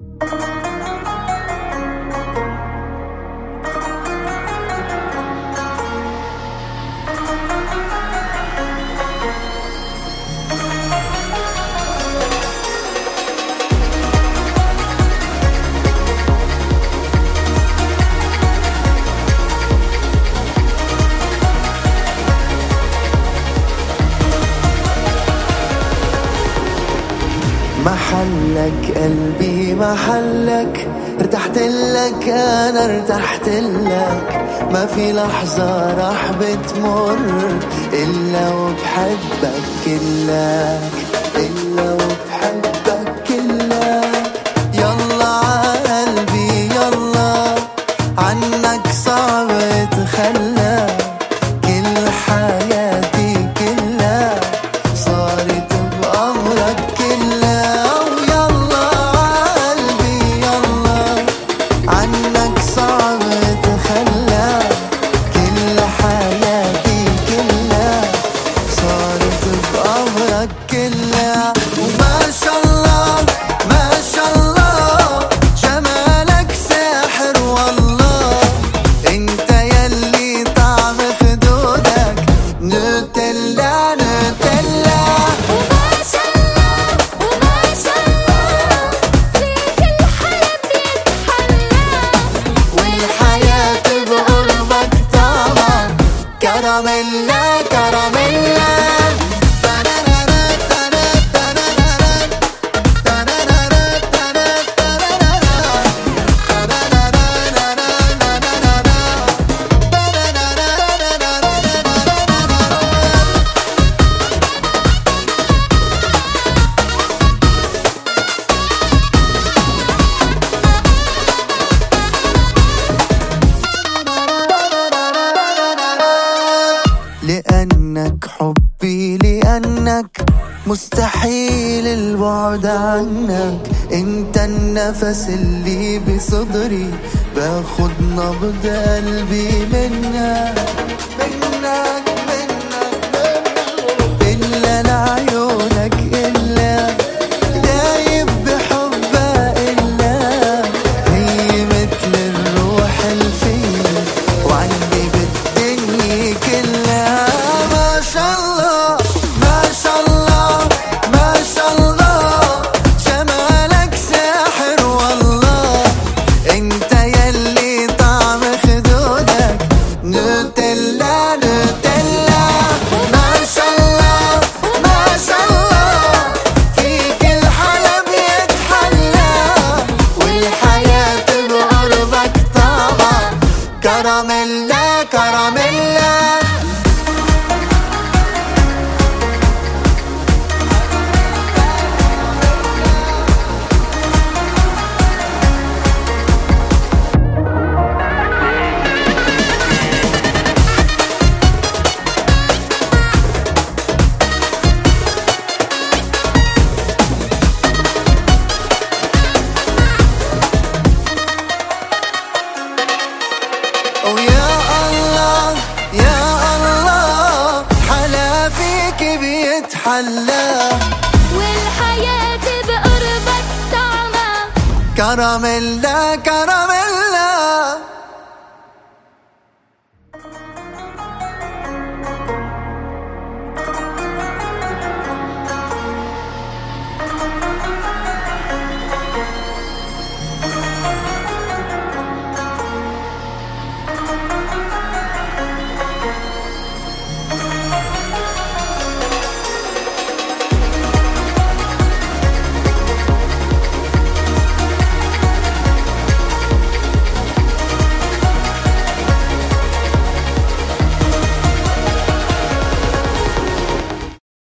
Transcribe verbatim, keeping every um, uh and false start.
محلك قلبي محلك، ارتحت لك انا ارتحت لك، ما في لحظة راح بتمر الا وبحبك كلك، الا وبحبك كلك. يلا عقلبي يلا، عنك صعب اتخلى، كل حياتي كلها صارت بأمرك كلها. كلها وما شاء الله ما شاء الله، جمالك ساحر والله، انت يلي طعم خدودك نوتيلا نوتيلا. وما شاء الله وما شاء الله، فيك الحلم يتحلى، والحياة بقربك طعمة كراميلا كراميلا. لأنك حبي، لأنك مستحيل البعد عنك، انت النفس اللي بصدري، باخد نبض قلبي منك منك منك منك. إلا لعيونك إلا دايب بحبها، إلا هي مثل الروح الفيه وعندي بالدنيا كلها. ما شاء الله ما شاء الله ما شاء الله، جمالك ساحر والله، انت يلي طعم خدودك نوتيلا نوتيلا. ما شاء الله ما شاء الله، فيك الحلم يتحلى، والحياة بقربك طعمة كراميلا كراميلا. ويا الله يا الله، حلا فيك بيتحلى، والحياة بقربك طعمة كراميلا كراميلا.